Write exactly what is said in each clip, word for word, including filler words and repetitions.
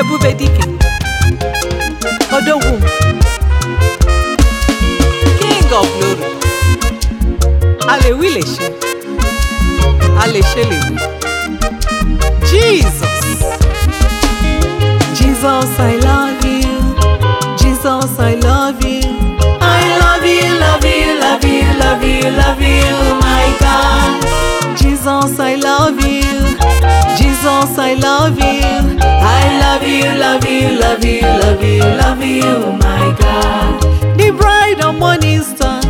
Ebube dike, Odogwu, King of Glory, Alewileshe, Aleshelewi, Jesus, Jesus, I love you, Jesus, I love you, I love you, love you, love you, love you, love you, my God. Jesus, I love you, Jesus, I love you, I love you, love you, love you, love you, love you, my God. The bride of morning star,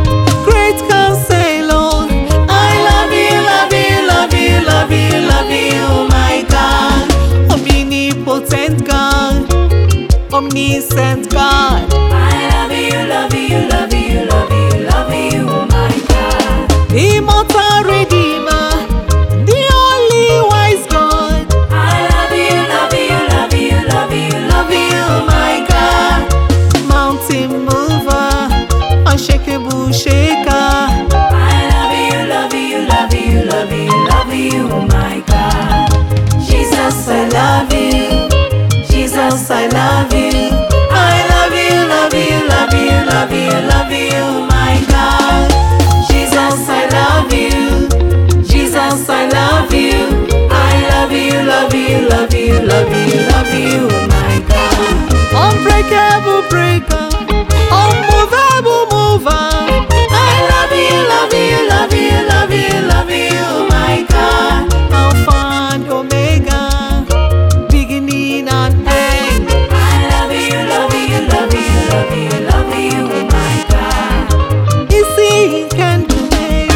great counselor, I love you, love you, love you, love you, love you, my God. Omnipotent God, omniscient God, I love you, love you, love you, love you, love you, my God. immortal Redeemer, the only wise God, I love you, love you, love you, love you, love you, my God. mountain mover, unshakable shaker, I love you, love you, love you, love you, love you, my God. Jesus, I love you. Jesus, I love you. I love you, love you, love you, love you, love you, my God. Jesus, I love you. Jesus, I love you. I love you, love you, love you, love you, love you, my God. unbreakable breaker, unmovable mover, I love you, love you, love you, love you, love you, my God. Alpha and Omega, beginning and end. I love you, love you, love you, love you, love you, my God. Isi Kendume,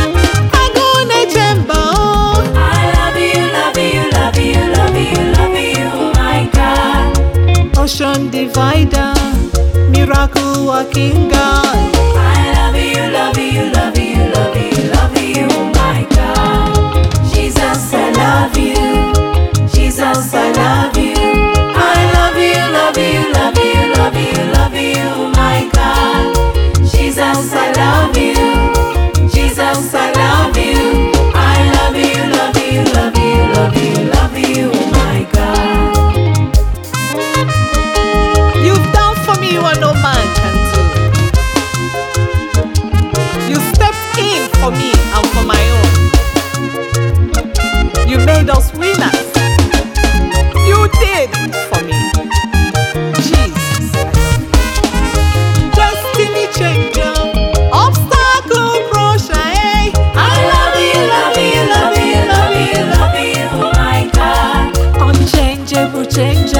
Agone Chemba, I love you, love you, love you, love you, love you, my God. ocean divider, miracle working God. I love you, love you, love you, love you, love you, my God. Jesus, I love you. Jesus, I love you. I love you, love you, love you, love you, love you, my God. Jesus, I love you. Jesus, I love you. I love you, love you, love you, love you, love you, my God. You've done for me what no man can do. You stepped in for me and for my own. You made us winners. You did for me. Jesus, destiny changer, obstacle crusher, eh? I love you, love you, love you, love you, love you, my God. Unchangeable changer.